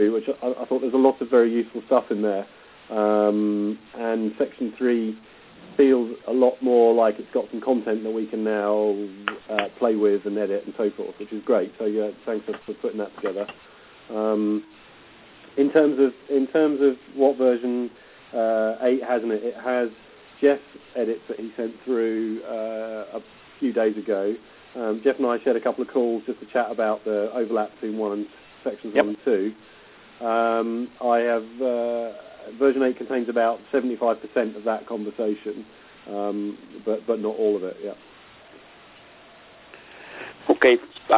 which I thought there's a lot of very useful stuff in there. And Section 3 feels a lot more like it's got some content that we can now play with and edit and so forth, which is great. So yeah, thanks for putting that together. In terms of what version 8 has in it, it has Jeff's edits that he sent through a few days ago. Jeff and I shared a couple of calls just to chat about the overlap between sections 1 and 2. I have version 8 contains about 75% of that conversation, but not all of it. Yeah. Okay.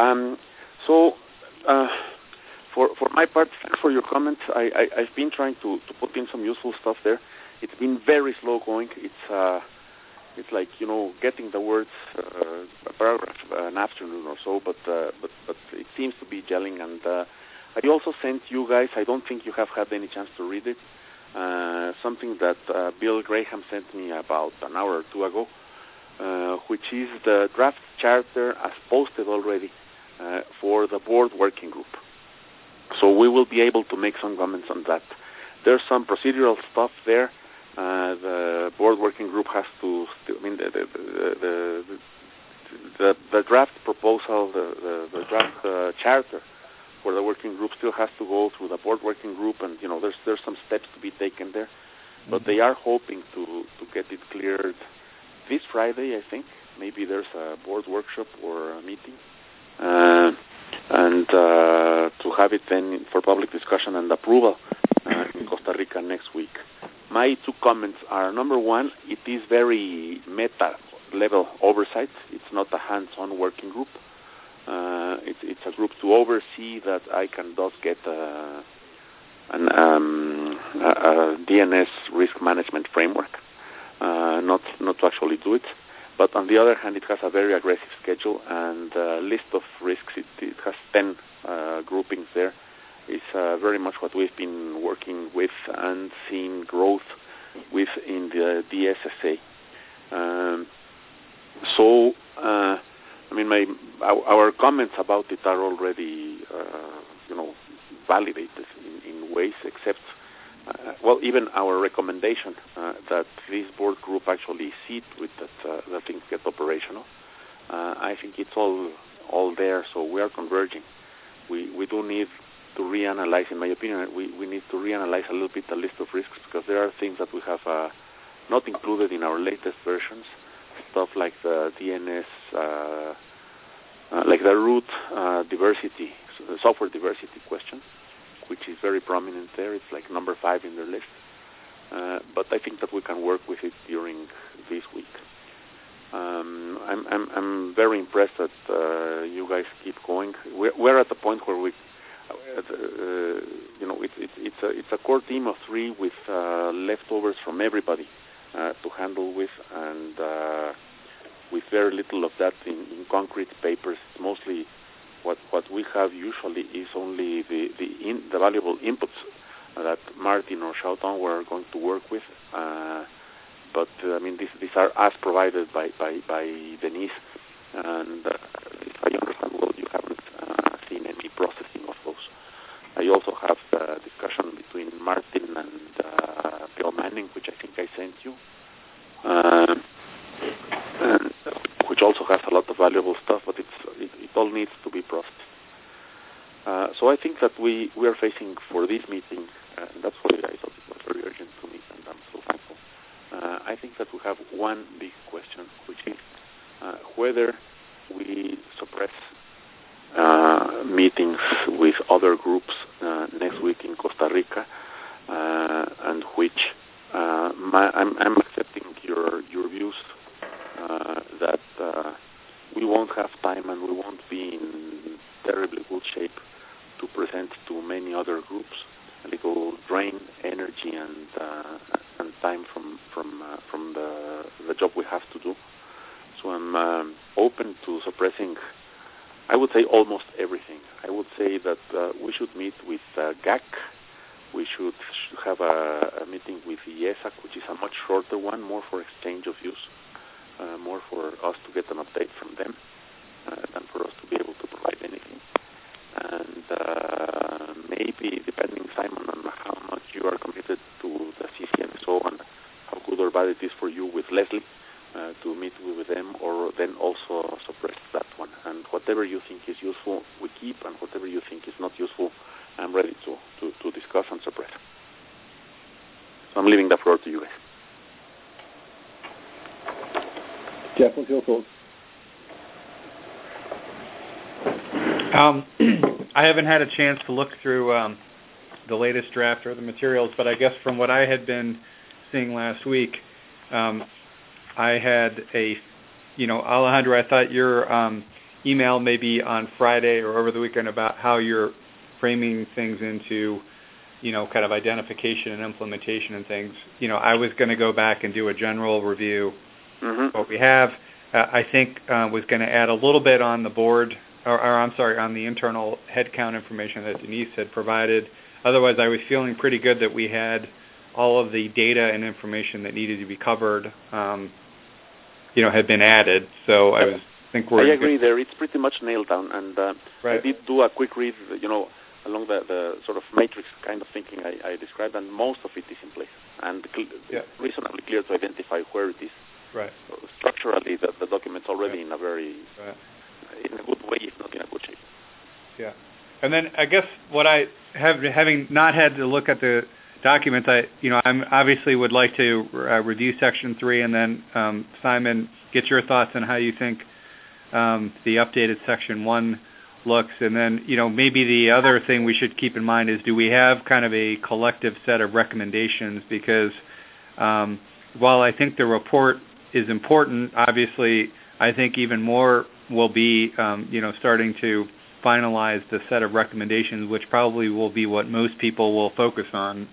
For my part, thanks for your comments. I've been trying to put in some useful stuff there. It's been very slow going. It's like, getting the words a paragraph an afternoon or so, but it seems to be gelling. And I also sent you guys, I don't think you have had any chance to read it, something that Bill Graham sent me about an hour or two ago, which is the draft charter as posted already for the board working group. So we will be able to make some comments on that. There's some procedural stuff there. The board working group has to, the draft proposal, the draft charter for the working group still has to go through the board working group, and there's some steps to be taken there. But they are hoping to get it cleared this Friday, I think. Maybe there's a board workshop or a meeting, and to have it then for public discussion and approval in Costa Rica next week. My two comments are, number one, it is very meta-level oversight. It's not a hands-on working group. It's a group to oversee that I can thus get a DNS risk management framework, not to actually do it. But on the other hand, it has a very aggressive schedule and a list of risks. It has 10 groupings there. It's very much what we've been working with and seeing growth with in the DSSA. Our comments about it are already, validated in ways, except, even our recommendation that this board group actually see to it that things get operational. I think it's all there, so we are converging. We do need to reanalyze, in my opinion, we need to reanalyze a little bit the list of risks, because there are things that we have not included in our latest versions, stuff like the DNS, like the root diversity, the software diversity question, which is very prominent there. It's like number 5 in their list. But I think that we can work with it during this week. I'm very impressed that you guys keep going. We're at the point where it's a core team of 3 with leftovers from everybody to handle with, and with very little of that in concrete papers. Mostly what we have usually is only the valuable inputs that Martin or Xiaotong were going to work with. But these are as provided by Denise, and if I understand well, you haven't seen any processing of those. I also have a discussion between Martin and Bill Manning, which I think I sent you, and which also has a lot of valuable stuff, but it all needs to be processed. So I think that we are facing for this meeting, and that's why I thought it was very urgent to meet, and I'm so thankful. I think that we have one big question, which is whether we suppress meetings with other groups next week in Costa Rica, and which I'm accepting your views that we won't have time and we won't be in terribly good shape to present to many other groups, and it will drain energy and time from the job we have to do. So I'm open to suppressing, I would say, almost everything. I would say that we should meet with GAC. We should have a meeting with IESAC, which is a much shorter one, more for exchange of views, more for us to get an update from them than for us to be able to provide anything. And maybe, depending Simon, on how much you are committed to the CCNSO and how good or bad it is for you with Leslie to meet with them, or then also suppress that one. And whatever you think is useful, we keep, and whatever you think is not useful, I'm ready to discuss and suppress. So I'm leaving the floor to you guys. Jeff, what's your thoughts? I haven't had a chance to look through the latest draft or the materials, but I guess from what I had been seeing last week, I had Alejandro, I thought your email maybe on Friday or over the weekend about how you're framing things into, kind of identification and implementation and things. I was going to go back and do a general review of what we have. I think was going to add a little bit on the board, on the internal headcount information that Denise had provided. Otherwise, I was feeling pretty good that we had all of the data and information that needed to be covered, had been added. So I agree there. It's pretty much nailed down. And right. I did do a quick read, along the sort of matrix kind of thinking I described, and most of it is in place and reasonably clear to identify where it is. Right. So structurally, the document's already in a very in a good way, if not in a good shape. Yeah. And then I guess what I have, having not had to look at the documents, I obviously would like to review Section 3, and then Simon, get your thoughts on how you think the updated Section 1 looks. And then, maybe the other thing we should keep in mind is, do we have kind of a collective set of recommendations? Because while I think the report is important, obviously, I think even more will be, starting to finalize the set of recommendations, which probably will be what most people will focus on,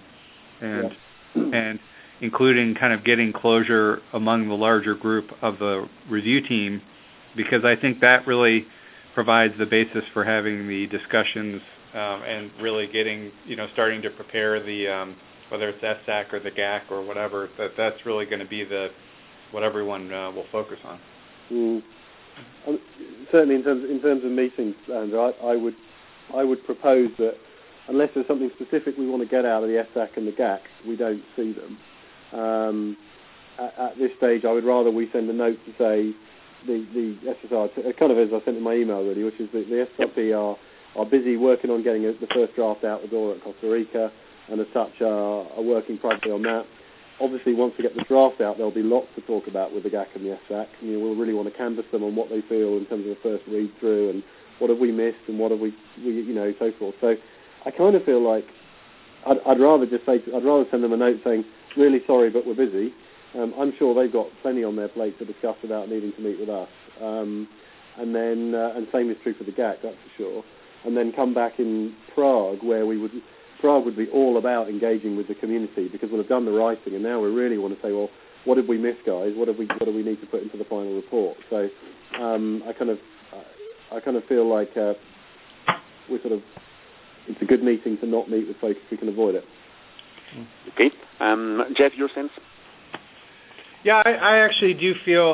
and including kind of getting closure among the larger group of the review team, because I think that really provides the basis for having the discussions and really getting, starting to prepare the, whether it's SSAC or the GAC or whatever, that's really going to be what everyone will focus on. Certainly, in terms of meetings, Andrew, I would propose that unless there's something specific we want to get out of the SSAC and the GAC, we don't see them. At this stage, I would rather we send a note to say the SSR, kind of as I sent in my email, really, which is that the SSRP are busy working on getting the first draft out the door at Costa Rica, and as such are working privately on that. Obviously, once we get the draft out, there'll be lots to talk about with the GAC and the SSAC. We'll really want to canvass them on what they feel in terms of the first read-through and what have we missed and what have we so forth. So I kind of feel like I'd rather send them a note saying, really sorry, but we're busy. I'm sure they've got plenty on their plate to discuss without needing to meet with us. And same is true for the GAC, that's for sure. And then come back in Prague, where Prague would be all about engaging with the community, because we'll have done the writing, and now we really want to say, well, what did we miss, guys? What do we need to put into the final report? So I kind of feel like it's a good meeting to not meet with folks if we can avoid it. Okay, Jeff, your sense? Yeah, I actually do feel.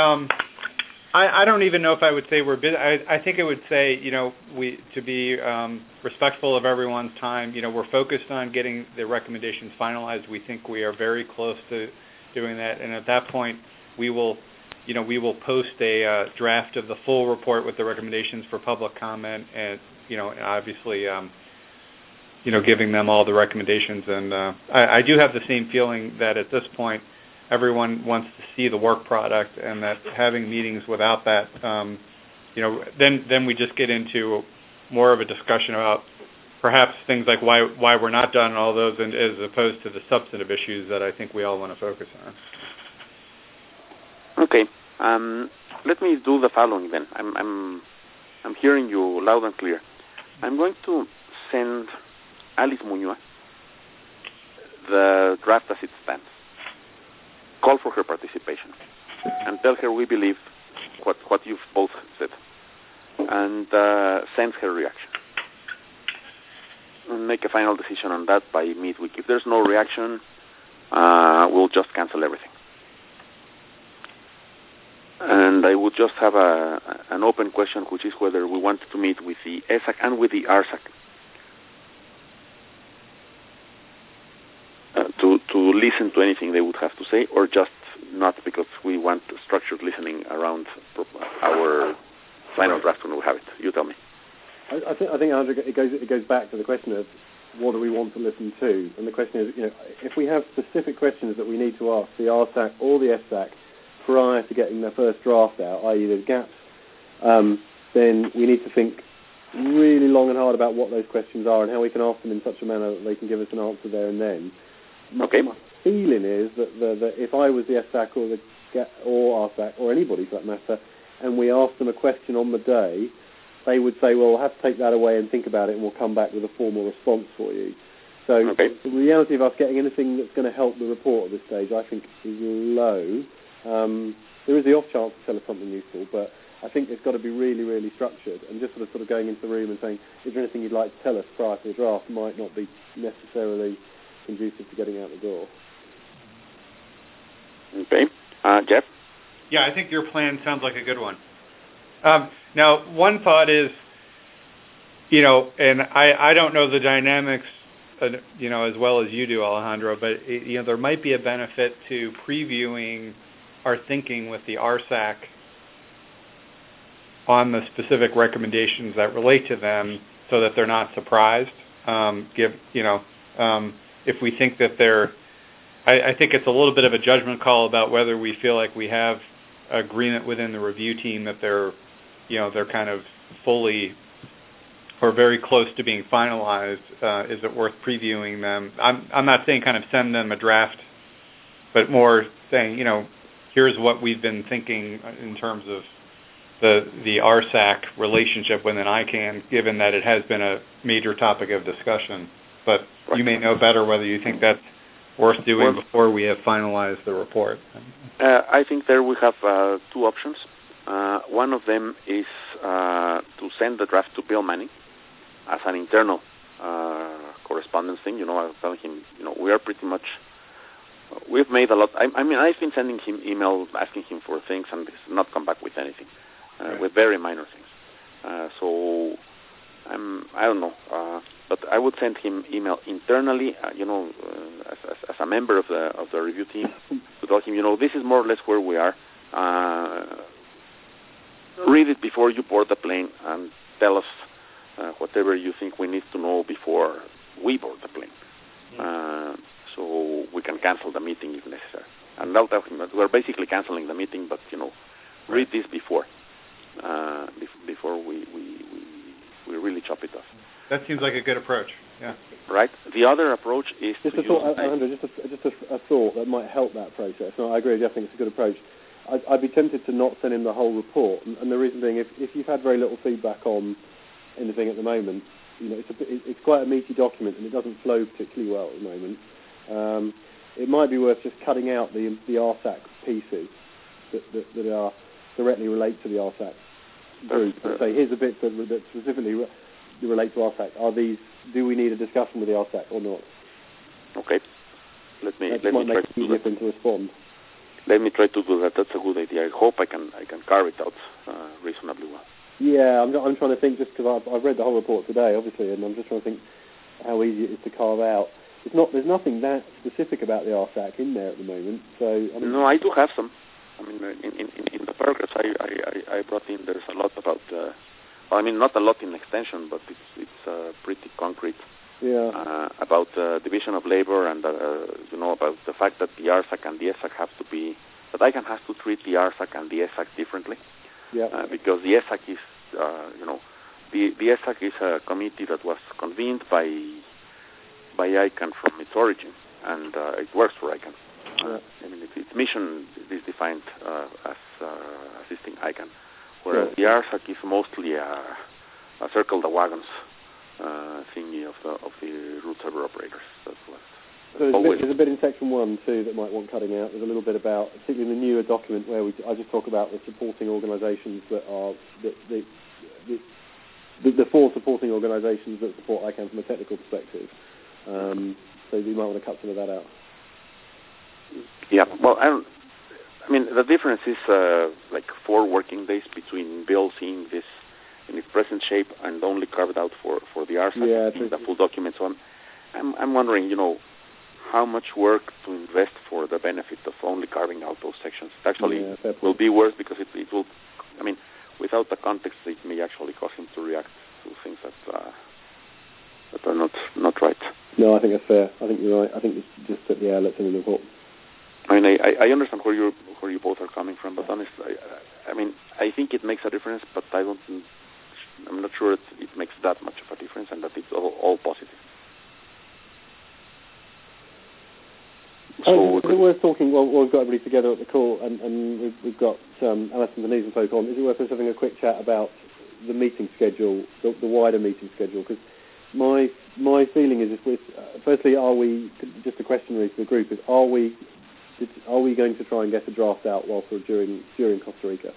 I don't even know if I would say we're busy. I think I would say, to be respectful of everyone's time, we're focused on getting the recommendations finalized. We think we are very close to doing that, and at that point, we will post a draft of the full report with the recommendations for public comment, and obviously, giving them all the recommendations. And I do have the same feeling that at this point, everyone wants to see the work product, and that having meetings without that, then we just get into more of a discussion about perhaps things like why we're not done and all those, and as opposed to the substantive issues that I think we all want to focus on. Okay, let me do the following then. I'm hearing you loud and clear. I'm going to send Alice Muñoz the draft as it stands. Call for her participation and tell her we believe what you've both said, and send her reaction. And make a final decision on that by midweek. If there's no reaction, we'll just cancel everything. And I would just have an open question, which is whether we want to meet with the ESAC and with the ARSAC listen to anything they would have to say, or just not because we want structured listening around our final draft when we have it? You tell me. I think, Andrew, it goes back to the question of what do we want to listen to, and the question is, if we have specific questions that we need to ask the RSAC or the SSAC prior to getting their first draft out, i.e. there's gaps, then we need to think really long and hard about what those questions are and how we can ask them in such a manner that they can give us an answer there and then. Okay. My feeling is that if I was the SSAC or RSAC or anybody for that matter, and we asked them a question on the day, they would say, well, we'll have to take that away and think about it, and we'll come back with a formal response for you. So the reality of us getting anything that's going to help the report at this stage, I think, is low. There is the off chance to tell us something useful, but I think it's got to be really, really structured, and just sort of going into the room and saying, is there anything you'd like to tell us prior to the draft might not be necessarily conducive to getting out the door. Okay. Jeff? Yeah, I think your plan sounds like a good one. Now, one thought is, and I don't know the dynamics, as well as you do, Alejandro, but, there might be a benefit to previewing our thinking with the RSAC on the specific recommendations that relate to them so that they're not surprised. If we think that I think it's a little bit of a judgment call about whether we feel like we have agreement within the review team that they're kind of fully or very close to being finalized. Is it worth previewing them? I'm not saying kind of send them a draft, but more saying, here's what we've been thinking in terms of the RSAC relationship within ICANN, given that it has been a major topic of discussion. But you may know better whether you think that's worth doing before we have finalized the report. I think there we have two options. One of them is to send the draft to Bill Manning as an internal correspondence thing. I'll tell him, we are pretty much, we've made a lot. I've been sending him email asking him for things, and he's not come back with anything, with very minor things. So I don't know, but I would send him email internally, as a member of the review team, to tell him, this is more or less where we are. Read it before you board the plane and tell us whatever you think we need to know before we board the plane, so we can cancel the meeting if necessary. And I'll tell him that we're basically canceling the meeting, but read this before we really chop it off. That seems like a good approach. Yeah. Right. The other approach is just a thought, Alejandro, just a thought that might help that process. No, I agree. I think it's a good approach. I'd be tempted to not send him the whole report, and the reason being, if you've had very little feedback on anything at the moment, it's quite a meaty document and it doesn't flow particularly well at the moment. It might be worth just cutting out the RSAC pieces that are directly relate to the RSAC group and say, here's a bit that specifically relate to RSAC. Do we need a discussion with the RSAC or not? Okay. Let me try to easier for them to respond. Let me try to do that. That's a good idea. I hope I can carve it out reasonably well. Yeah, I'm trying to think, just because I've read the whole report today, obviously, and I'm just trying to think how easy it is to carve out. There's nothing that specific about the RSAC in there at the moment. So no, I do have some. In the paragraphs I brought in, there's a lot about. Not a lot in extension, but it's pretty concrete. Yeah. About division of labor and about the fact that the RSAC and the SSAC have to be, that ICANN has to treat the RSAC and the SSAC differently. Yeah. Because the SSAC is, the SSAC is a committee that was convened by ICANN from its origin, and it works for ICANN. Its mission is defined as assisting ICANN, whereas the RSAC is mostly a circle the wagons thingy of the root server operators. That's what. So there's a bit in section 1 too that might want cutting out. There's a little bit about, particularly in the newer document, where I just talk about the supporting organisations that are the 4 supporting organisations that support ICANN from a technical perspective. So you might want to cut some of that out. Yeah. Well, the difference is like 4 working days between Bill seeing this in its present shape and only carved out for the RSAC, the full document. So I'm wondering, how much work to invest for the benefit of only carving out those sections. Actually, will be worse because it will. I mean, without the context, it may actually cause him to react to things that are not right. No, I think that's fair. I think you're right. I think it's just that let's in the report. I mean, I understand where you both are coming from, but honestly, I think it makes a difference, but I'm not sure it makes that much of a difference, and that it's all positive. So is it worth talking? Well, we've got everybody together at the call, and we've got Alison, Denise, and folk on. Is it worth us having a quick chat about the meeting schedule, the wider meeting schedule? Because my feeling is, firstly, are we, just a question really to the group, is are we going to try and get a draft out whilst we're during Costa Rica?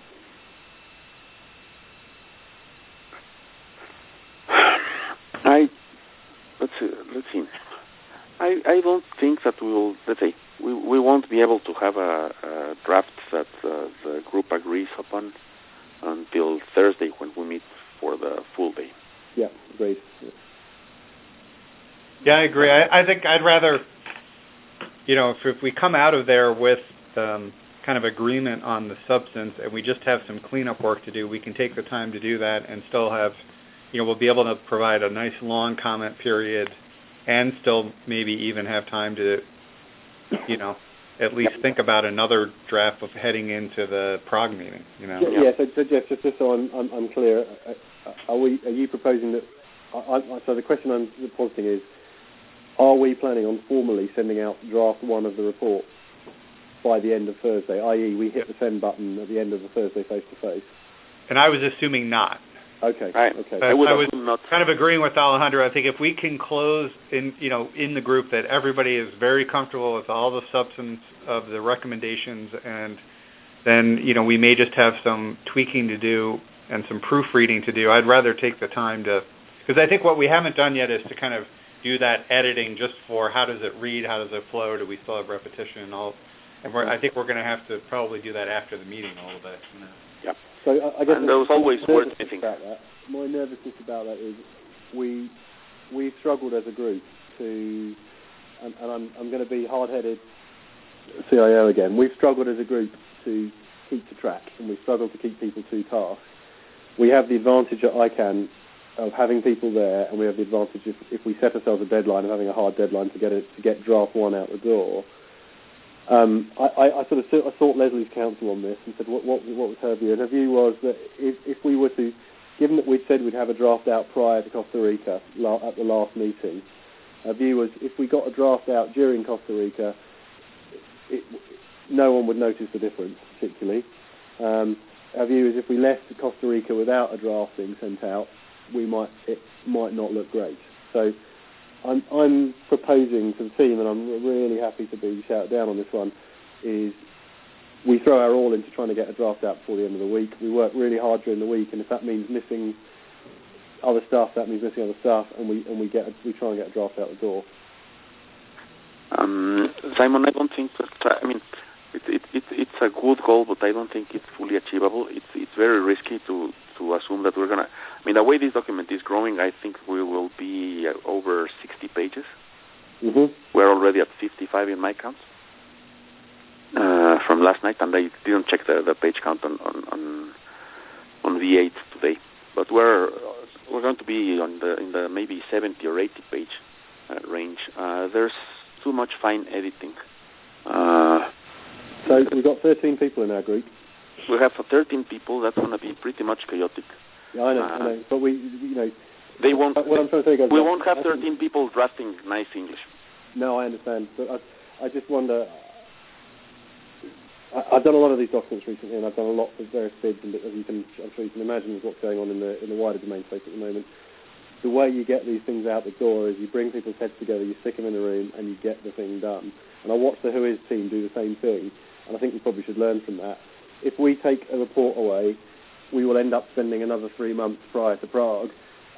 Let's see. I don't think that we will. Let's say we won't be able to have a draft that the group agrees upon until Thursday when we meet for the full day. Yeah, agreed. Yeah, I agree. I think I'd rather, if we come out of there with kind of agreement on the substance and we just have some cleanup work to do, we can take the time to do that and still have, we'll be able to provide a nice long comment period and still maybe even have time to, at least think about another draft of heading into the Prague meeting. Yeah. So Jeff, just so I'm clear, are you proposing that? So the question I'm positing is, are we planning on formally sending out draft 1 of the report by the end of Thursday? I.e., we hit the send button at the end of the Thursday face-to-face. And I was assuming not. Okay. Right. Okay. I was kind of agreeing with Alejandro. I think if we can close in the group that everybody is very comfortable with all the substance of the recommendations, and then we may just have some tweaking to do and some proofreading to do. I'd rather take the time because I think what we haven't done yet is to kind of do that editing just for how does it read, how does it flow, do we still have repetition and all. And I think we're going to have to probably do that after the meeting a little bit. Yep. So I guess and there was always wordsmithing. My nervousness about that is we've struggled as a group to, and I'm going to be hard-headed CIO again. We've struggled as a group to keep to track, and we've struggled to keep people to task. We have the advantage at ICANN of having people there, and we have the advantage if we set ourselves a deadline of having a hard deadline to get draft 1 out the door. I sought Leslie's counsel on this and said what was her view, and her view was that if we were to, given that we'd said we'd have a draft out prior to Costa Rica at the last meeting, her view was if we got a draft out during Costa Rica, no one would notice the difference particularly. Her view is if we left Costa Rica without a draft being sent out, it might not look great. So I'm proposing to the team, and I'm really happy to be shouted down on this one, is we throw our all into trying to get a draft out before the end of the week. We work really hard during the week, and if that means missing other stuff, that means missing other stuff, and we try and get a draft out the door. Simon, I don't think that. It's a good goal, but I don't think it's fully achievable. It's very risky to assume that we're gonna. The way this document is growing, I think we will be over 60 pages. Mm-hmm. We're already at 55 in my counts from last night, and I didn't check the page count on V8 today. But we're going to be in the maybe 70 or 80 page range. There's too much fine editing. So we've got 13 people in our group. We have 13 people. That's going to be pretty much chaotic. Yeah, I know. But they won't. What I'm trying to say, guys, we won't have 13 people drafting nice English. No, I understand. But I just wonder. I've done a lot of these documents recently, and I've done a lot of various bids, and I'm sure you can imagine with what's going on in the wider domain space at the moment. The way you get these things out the door is you bring people's heads together, you stick them in a room, and you get the thing done. And I watched the Whois team do the same thing, and I think we probably should learn from that. If we take a report away, we will end up spending another 3 months prior to Prague.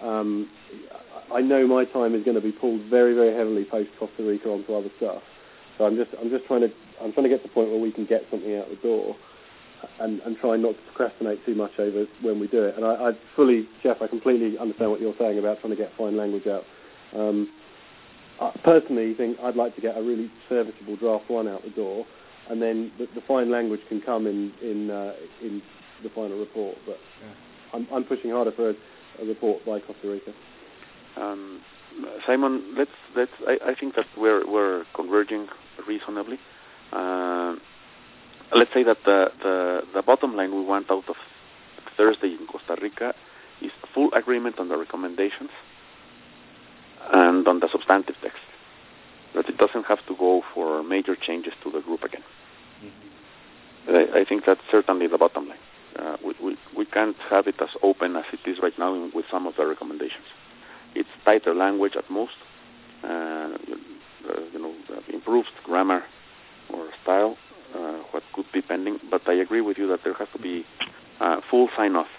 I know my time is going to be pulled very, very heavily post Costa Rica onto other stuff. So I'm just trying to get to the point where we can get something out the door, and try not to procrastinate too much over when we do it. And Jeff, I completely understand what you're saying about trying to get fine language out. personally think I'd like to get a really serviceable draft one out the door, and then the fine language can come in the final report. But I'm pushing harder for a report by Costa Rica. Simon, let's. I think that we're converging reasonably. Let's say that the bottom line we want out of Thursday in Costa Rica is full agreement on the recommendations and on the substantive text. That it doesn't have to go for major changes to the group again. Mm-hmm. I think that's certainly the bottom line. We can't have it as open as it is right now with some of the recommendations. It's tighter language at most, improved grammar or style, what could be pending. But I agree with you that there has to be full sign-off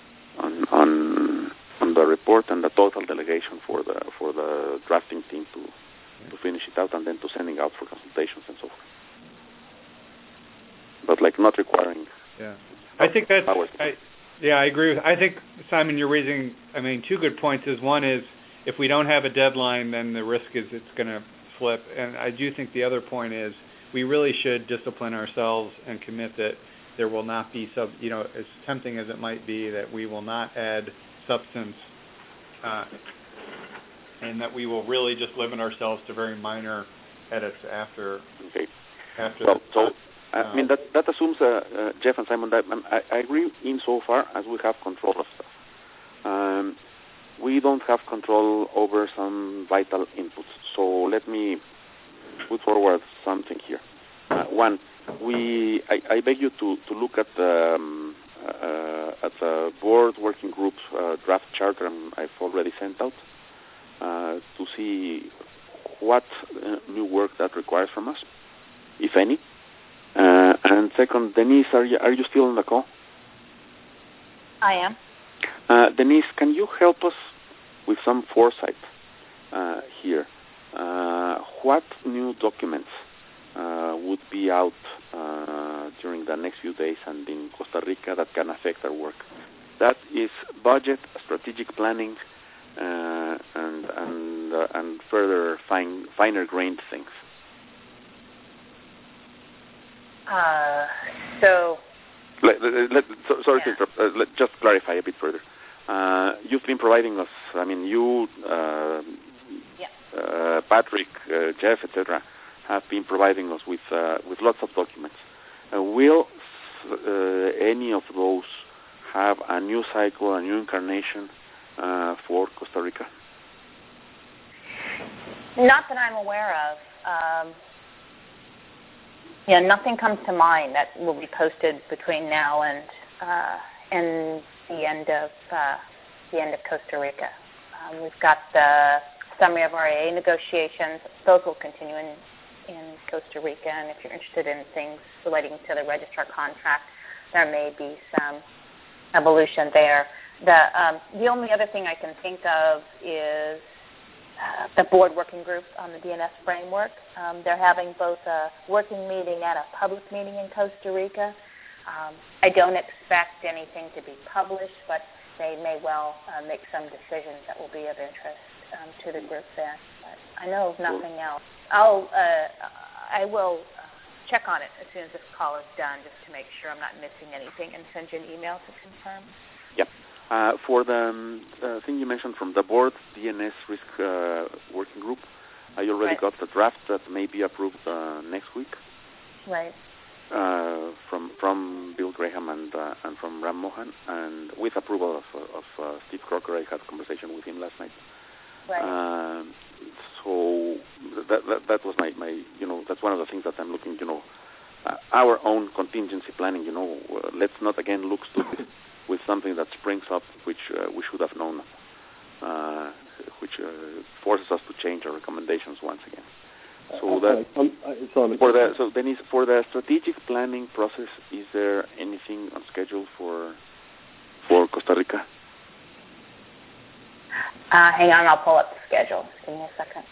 on the report and the total delegation for the drafting team to finish it out and then to sending out for consultations and so forth. But not requiring. Yeah, I think that's. I agree. I think, Simon, you're raising, two good points. One is if we don't have a deadline, then the risk is it's going to slip. And I do think the other point is we really should discipline ourselves and commit that there will not be as tempting as it might be, that we will not add substance, and that we will really just limit ourselves to very minor edits after. Okay. That assumes, Jeff and Simon, that I agree insofar as we have control of stuff. We don't have control over some vital inputs. So let me put forward something here. One, I beg you to look at the board working group draft charter I've already sent out to see what new work that requires from us, if any. And second, Denise, are you still on the call? I am. Denise, can you help us with some foresight here? What new documents would be out during the next few days and in Costa Rica that can affect our work? That is budget, strategic planning, and further finer grained things. Sorry to interrupt. Let's just clarify a bit further. You've been providing us. Patrick, Jeff, etc., have been providing us with lots of documents. Will any of those have a new cycle, a new incarnation for Costa Rica? Not that I'm aware of. Nothing comes to mind that will be posted between now and the end of Costa Rica. We've got the summary of RIA negotiations; those will continue in Costa Rica. And if you're interested in things relating to the registrar contract, there may be some evolution there. The only other thing I can think of is the board working group on the DNS framework. They're having both a working meeting and a public meeting in Costa Rica. I don't expect anything to be published, but they may well make some decisions that will be of interest to the group there. But I know of nothing else. I will check on it as soon as this call is done, just to make sure I'm not missing anything, and send you an email to confirm. Yep. For the thing you mentioned from the board, DNS risk working group, I already got the draft that may be approved next week. Right. From Bill Graham and from Ram Mohan, and with approval of Steve Crocker. I had a conversation with him last night. Right. So that was my that's one of the things that I'm looking. Our own contingency planning. Let's not again look stupid with something that springs up, which we should have known, which forces us to change our recommendations once again. So Denise, for the strategic planning process, is there anything on schedule for Costa Rica? Hang on, I'll pull up the schedule. Give me a second.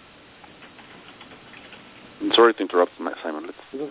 Sorry to interrupt, Simon.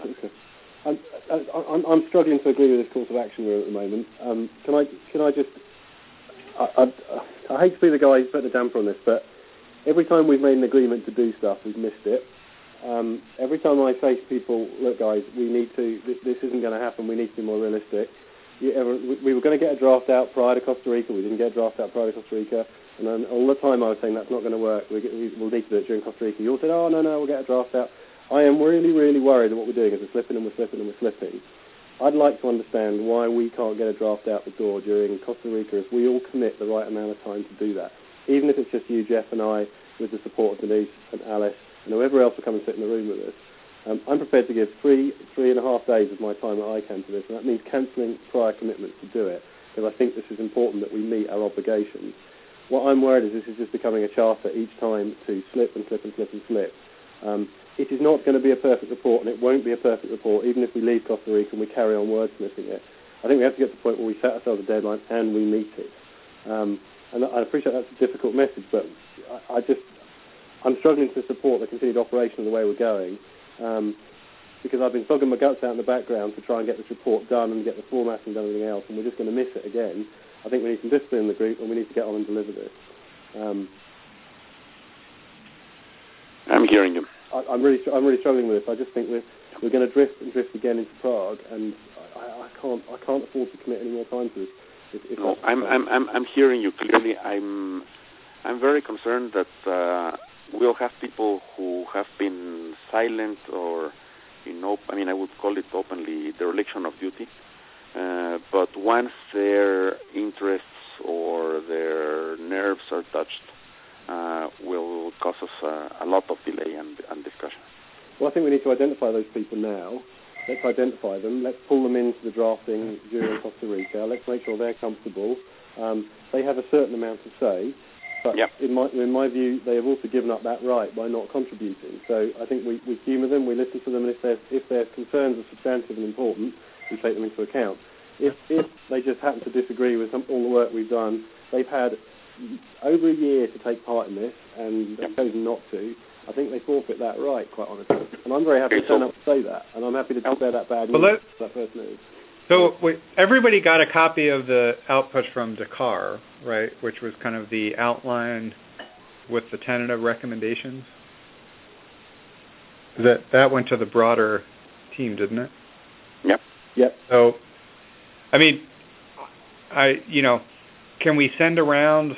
I'm struggling to agree with this course of action we're at the moment. Can I just? I hate to be the guy who's putting the damper on this, but every time we've made an agreement to do stuff, we've missed it. Every time I say to people, look, guys, this isn't going to happen. We need to be more realistic. We were going to get a draft out prior to Costa Rica. We didn't get a draft out prior to Costa Rica. And then all the time I was saying that's not going to work. We'll need to do it during Costa Rica. You all said, oh, no, we'll get a draft out. I am really, really worried that what we're doing is we're slipping and we're slipping and we're slipping. I'd like to understand why we can't get a draft out the door during Costa Rica if we all commit the right amount of time to do that. Even if it's just you, Jeff, and I, with the support of Denise and Alice, and whoever else will come and sit in the room with us. I'm prepared to give 3.5 days of my time at ICANN to this, and that means cancelling prior commitments to do it, because I think this is important that we meet our obligations. What I'm worried is this is just becoming a charter each time to slip and slip and slip and slip. It is not going to be a perfect report, and it won't be a perfect report, even if we leave Costa Rica and we carry on wordsmithing it. I think we have to get to the point where we set ourselves a deadline and we meet it. And I appreciate that's a difficult message, but I'm struggling to support the continued operation of the way we're going, because I've been flogging my guts out in the background to try and get this report done and get the formatting done and everything else, and we're just going to miss it again. I think we need some discipline in the group, and we need to get on and deliver this. I'm hearing you. I'm really struggling with this. I just think we're going to drift again into Prague, and I can't afford to commit any more time to this. No, I'm hearing you clearly. I'm very concerned that we'll have people who have been silent or, I would call it openly dereliction of duty. But once their interests or their nerves are touched, will cause us a lot of delay and discussion. Well, I think we need to identify those people now. Let's identify them. Let's pull them into the drafting during Costa Rica. Let's make sure they're comfortable. They have a certain amount to say, but in my view, they have also given up that right by not contributing. So I think we humour them, we listen to them, and if their concerns are substantive and important, we take them into account. If they just happen to disagree with all the work we've done, they've had over a year to take part in this, and they've chosen not to. I think they forfeit that right, quite honestly. And I'm very happy to turn up to say that, and I'm happy to bear that bad news, that first news. So everybody got a copy of the output from Dakar, right, which was kind of the outline with the tentative recommendations? That went to the broader team, didn't it? Yep. So, can we send around,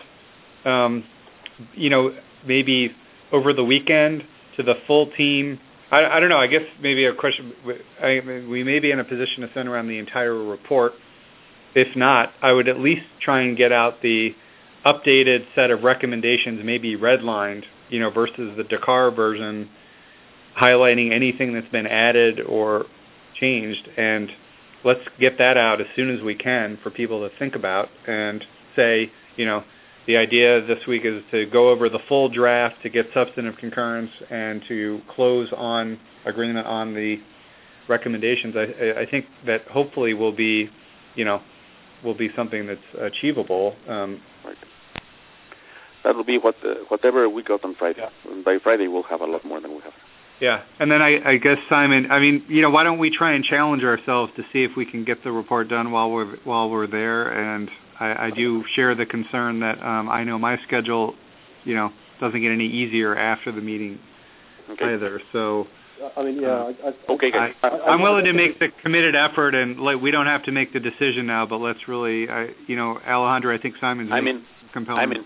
maybe over the weekend to the full team? I don't know. I guess maybe a question. We may be in a position to send around the entire report. If not, I would at least try and get out the updated set of recommendations, maybe redlined, versus the Dakar version, highlighting anything that's been added or changed. And let's get that out as soon as we can for people to think about and say, the idea this week is to go over the full draft to get substantive concurrence and to close on agreement on the recommendations. I think that hopefully will be something that's achievable. Right. That will be whatever we got on Friday. Yeah. By Friday, we'll have a lot more than we have. Yeah, and then I guess, Simon, why don't we try and challenge ourselves to see if we can get the report done while we're there? And I do share the concern that I know my schedule, doesn't get any easier after the meeting either. So, okay, guys. I'm willing to make the committed effort, and we don't have to make the decision now, but let's really, Alejandro, I think Simon's compelling.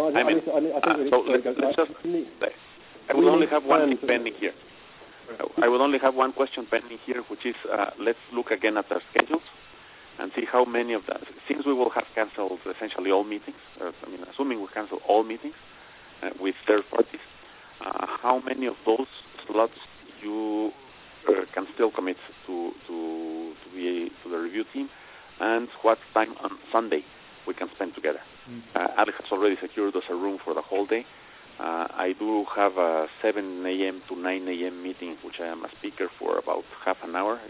I will only have one thing pending here. I will only have one question pending here, which is let's look again at our schedules and see how many of that, since we will have canceled essentially all meetings, assuming we cancel all meetings with third parties, how many of those slots you can still commit to the review team, and what time on Sunday we can spend together. Alex has already secured us a room for the whole day. I do have a 7 a.m. to 9 a.m. meeting, which I am a speaker for about half an hour.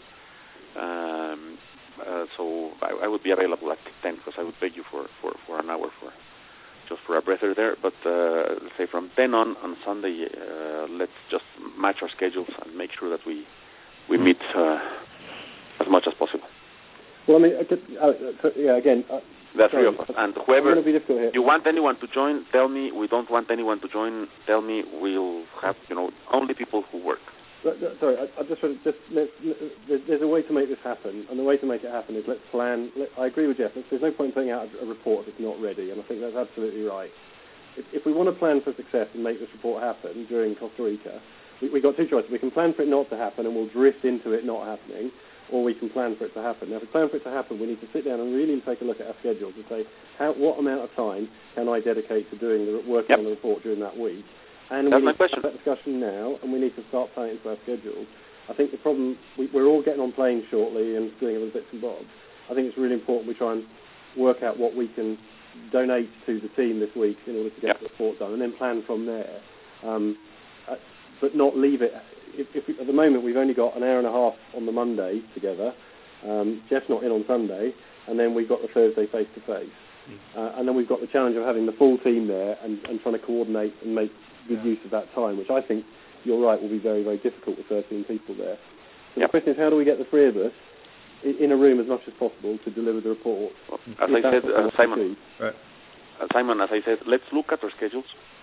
So I would be available at 10 because I would beg you for an hour just for a breather there. But let's say from 10 on Sunday, let's just match our schedules and make sure that we meet as much as possible. Well, again, The three of us. And whoever, you want anyone to join, tell me. We don't want anyone to join, tell me. We'll have, only people who work. Sorry, I just there's a way to make this happen, and the way to make it happen is let's plan. I agree with Jeff. There's no point in putting out a report if it's not ready, and I think that's absolutely right. If we want to plan for success and make this report happen during Costa Rica, we've got two choices. We can plan for it not to happen, and we'll drift into it not happening, or we can plan for it to happen. Now, if we plan for it to happen, we need to sit down and really take a look at our schedules and say, what amount of time can I dedicate to working on the report during that week? And we need to have that discussion now, and we need to start planning into our schedules. I think the problem, we're all getting on planes shortly and doing it with bits and bobs. I think it's really important we try and work out what we can donate to the team this week in order to get the report done, and then plan from there. But not leave it. At the moment, we've only got an hour and a half on the Monday together. Jeff's not in on Sunday, and then we've got the Thursday face-to-face. And then we've got the challenge of having the full team there and trying to coordinate and make good use of that time, which I think, you're right, will be very, very difficult with 13 people there. So the question is, how do we get the three of us in a room as much as possible to deliver the report? As I said, Simon, Simon, as I said, let's look at our schedules.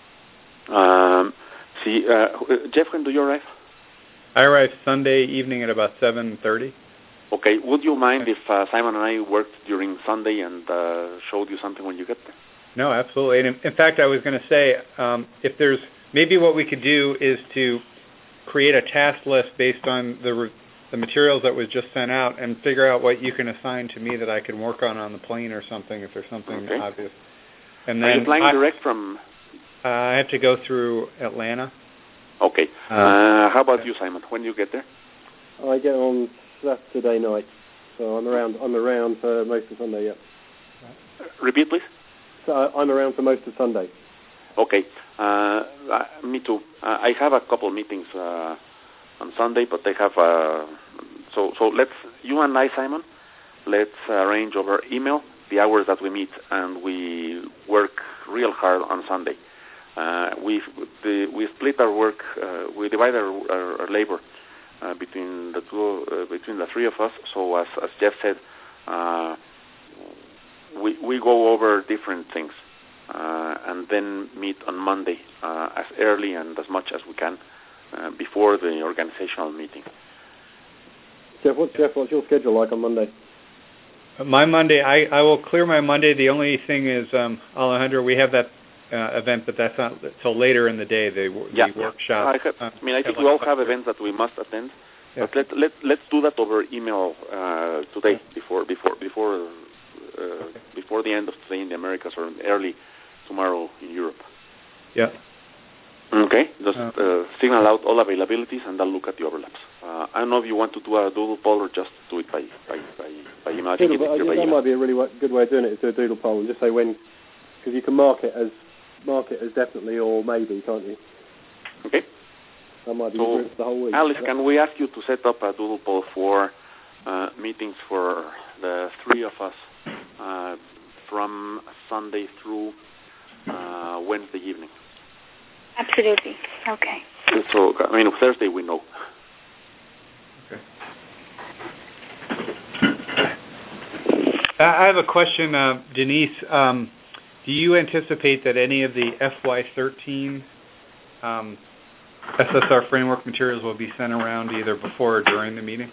Jeff, when do you arrive? I arrive Sunday evening at about 7:30. Okay. Would you mind if Simon and I worked during Sunday and showed you something when you get there? No, absolutely. And in fact, I was going to say, if there's maybe what we could do is to create a task list based on the materials that was just sent out and figure out what you can assign to me that I can work on the plane or something if there's something obvious. And then are you flying direct from? I have to go through Atlanta. Okay. How about you, Simon? When do you get there? I get on Saturday night, so I'm around for most of Sunday. Yeah. Repeat, please. So I'm around for most of Sunday. Okay. Me too. I have a couple meetings on Sunday, but I have so let's you and I, Simon, let's arrange over email the hours that we meet, and we work real hard on Sunday. We split our work. We divide our labor between the three of us. So as Jeff said, we go over different things, and then meet on Monday as early and as much as we can before the organizational meeting. Jeff, what's your schedule like on Monday? My Monday, I will clear my Monday. The only thing is, Alejandro, we have that event, but that's not till later in the day. The workshop. I think we all have events that we must attend. Yeah. But let's do that over email today before the end of today in the Americas or early tomorrow in Europe. Yeah. Okay. Just signal out all availabilities, and I'll look at the overlaps. I don't know if you want to do a doodle poll or just do it by email. That might be a really good way of doing it. Is do a doodle poll and just say when, because you can mark it as definitely or maybe, can't you? Okay. That might be for the whole week. Alice, can we ask you to set up a doodle poll for meetings for the three of us from Sunday through Wednesday evening? Absolutely. Okay. So, Thursday we know. Okay. I have a question, Denise. Do you anticipate that any of the FY13 SSR framework materials will be sent around either before or during the meeting?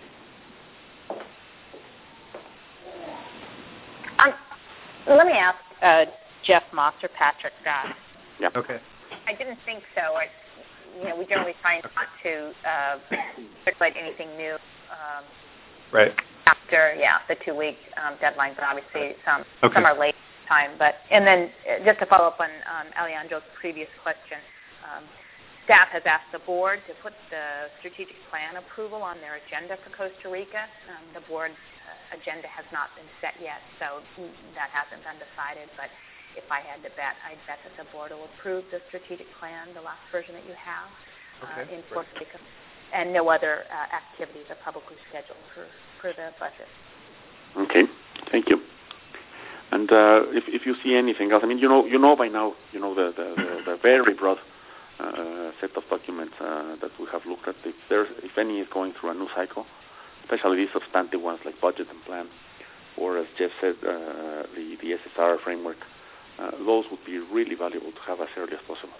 Let me ask Jeff Moss or Patrick Scott. Yeah. Okay. I didn't think so. We generally try not to circulate anything new. Right. After the 2-week deadline, but obviously some are late time. And then just to follow up on Alejandro's previous question, staff has asked the board to put the strategic plan approval on their agenda for Costa Rica. The board's agenda has not been set yet, so that hasn't been decided. But if I had to bet, I'd bet that the board will approve the strategic plan, the last version that you have, in Costa Rica. And no other activities are publicly scheduled for the budget. Okay, thank you. And if you see anything else, you know by now, the very broad set of documents that we have looked at. If any is going through a new cycle, especially these substantive ones like budget and plan, or as Jeff said, the SSR framework, those would be really valuable to have as early as possible.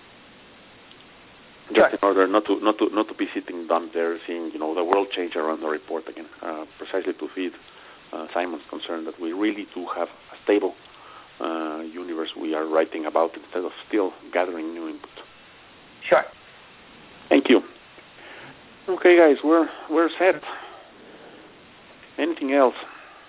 Just in order not to be sitting down there seeing the world change around the report again, precisely to feed Simon's concern that we really do have a stable universe we are writing about instead of still gathering new input. Sure. Thank you. Okay, guys, we're set. Anything else?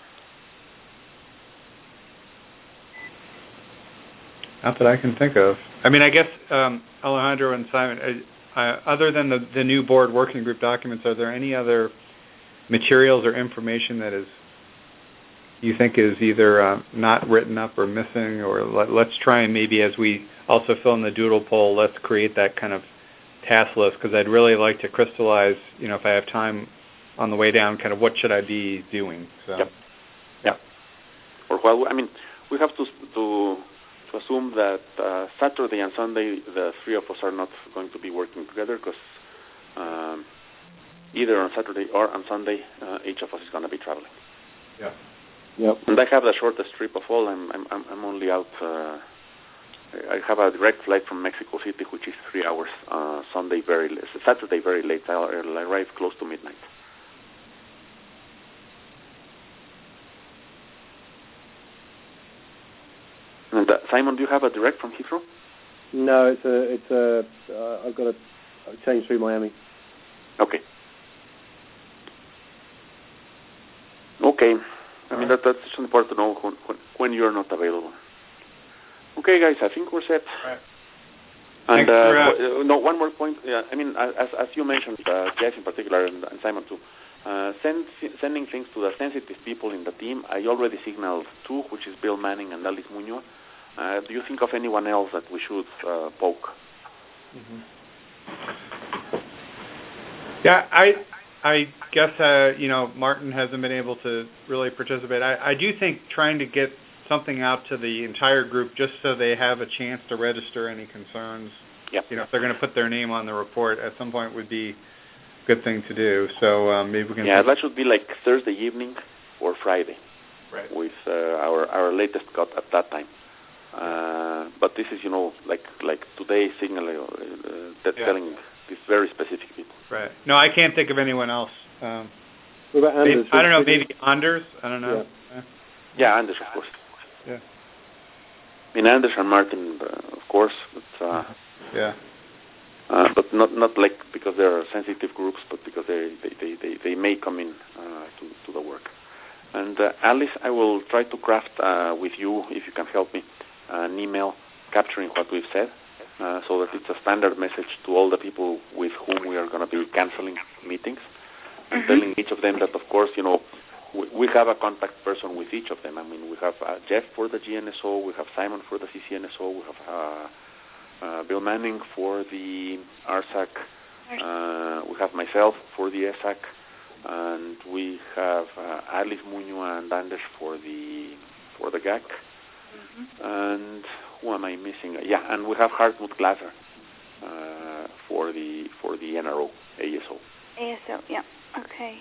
Not that I can think of. I mean, I guess Alejandro and Simon, other than the new board working group documents, are there any other materials or information that you think is either not written up or missing? Or let's try and maybe, as we also fill in the doodle poll, let's create that kind of task list, because I'd really like to crystallize, if I have time on the way down, kind of what should I be doing. So. Yep. Yeah. Or we have to assume that Saturday and Sunday the three of us are not going to be working together, because either on Saturday or on Sunday each of us is going to be traveling. Yeah. Yep. And I have the shortest trip of all. I'm only out. I have a direct flight from Mexico City, which is 3 hours. Saturday very late. I'll arrive close to midnight. And Simon, do you have a direct from Heathrow? No, I've got to change through Miami. Okay. That's just important to know when you're not available. Okay, guys, I think we're set. Right. And one more point. Yeah, as you mentioned, Jeff in particular, and Simon too, sending things to the sensitive people in the team. I already signaled 2, which is Bill Manning and Alice Munoz. Do you think of anyone else that we should poke? Mm-hmm. Yeah, I guess Martin hasn't been able to really participate. I do think trying to get something out to the entire group just so they have a chance to register any concerns. Yep. If they're going to put their name on the report at some point would be a good thing to do. So maybe we can. Yeah, that should be like Thursday evening or Friday. Right. With our latest cut at that time. But this is like today signaling telling these very specific people. Right. No, I can't think of anyone else. What about Anders? I don't know. Maybe Anders. I don't know. Yeah, Anders, of course. Yeah. Anders and Martin, of course. But, yeah. But not like because they are sensitive groups, but because they may come in to the work. And Alice, I will try to craft with you, if you can help me, an email capturing what we've said, so that it's a standard message to all the people with whom we are going to be canceling meetings, and telling each of them that, of course, we have a contact person with each of them. We have Jeff for the GNSO, we have Simon for the CCNSO, we have Bill Manning for the RSAC, we have myself for the ESAC, and we have Alice Munoz and Anders for the GAC. And who am I missing? Yeah, and we have Hartmut Glaser for the NRO ASO. ASO, yeah. Okay.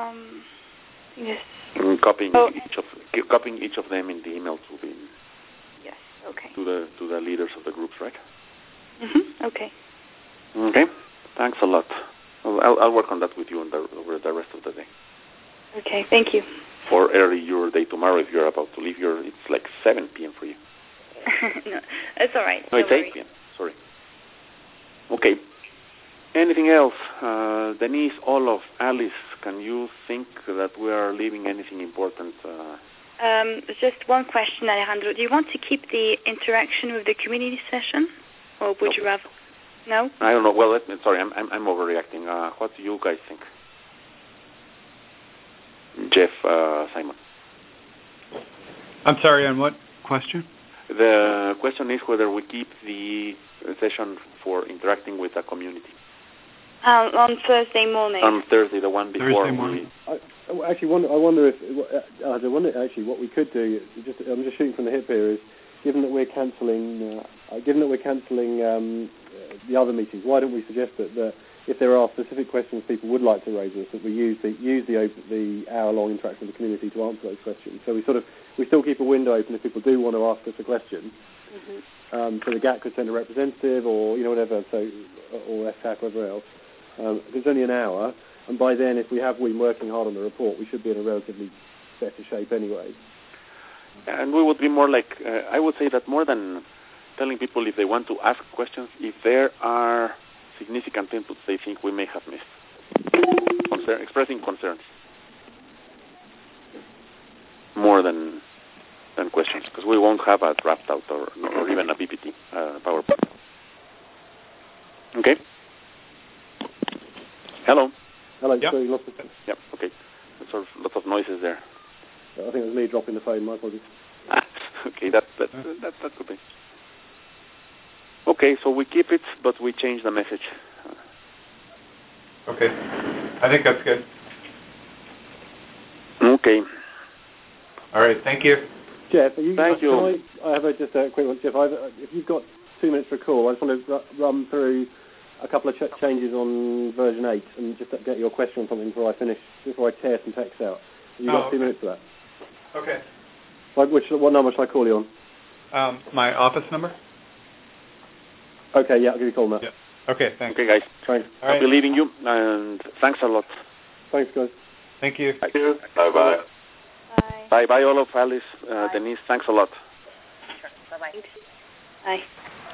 Yes. And copying each of them in the email to the yes. Okay. to the leaders of the groups, right? Okay. Okay. Thanks a lot. I'll work on that with you over the rest of the day. Okay. Thank you. For early your day tomorrow, if you're about to leave, it's like 7 p.m. for you. No, it's all right. No, it's 8 p.m. Sorry. Okay. Anything else? Denise, Olaf, Alice, can you think that we are leaving anything important? Just one question, Alejandro. Do you want to keep the interaction with the community session, or would you rather? No? I don't know. Well, sorry, I'm overreacting. What do you guys think? Jeff, Simon. I'm sorry, on what question? The question is whether we keep the session for interacting with the community. On Thursday morning. On Thursday, the one before. Thursday morning. I wonder if what we could do. I'm just shooting from the hip here. Is given that we're cancelling the other meetings, why don't we suggest that if there are specific questions people would like to raise with us, that we use the hour-long interaction with the community to answer those questions. So we still keep a window open if people do want to ask us a question. So the GAT could send a representative, or whatever, or FCAC, whatever else. It's only an hour, and by then, if we have been working hard on the report, we should be in a relatively better shape anyway. And we would be more like, I would say that more than telling people if they want to ask questions, if there are significant inputs they think we may have missed, expressing concerns more than questions, because we won't have a draft out or even a PPT, PowerPoint. Okay. Hello. Hello. Yep. Sorry, Yep. Okay. Sort of lots of noises there. I think it was me dropping the phone. My apologies. Okay, that could be. Okay, so we keep it, but we change the message. Okay. I think that's good. Okay. All right. Thank you. Jeff, Thank you. I have just a quick one, Jeff. If you've got 2 minutes for a call, I just want to run through a couple of changes on version 8 and just get your question on something before I tear some text out. Have you got 2 minutes for that? Okay. What number should I call you on? My office number? Okay, yeah, I'll give you a call now. Yeah. Okay, thanks. Okay, guys. Thanks. I'll be leaving you, and thanks a lot. Thanks, guys. Thank you. Thank you. Bye-bye. Bye. Bye-bye, Olaf, Alice, Denise. Thanks a lot. Sure. Bye-bye.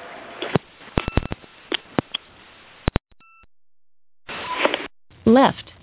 Bye. Left.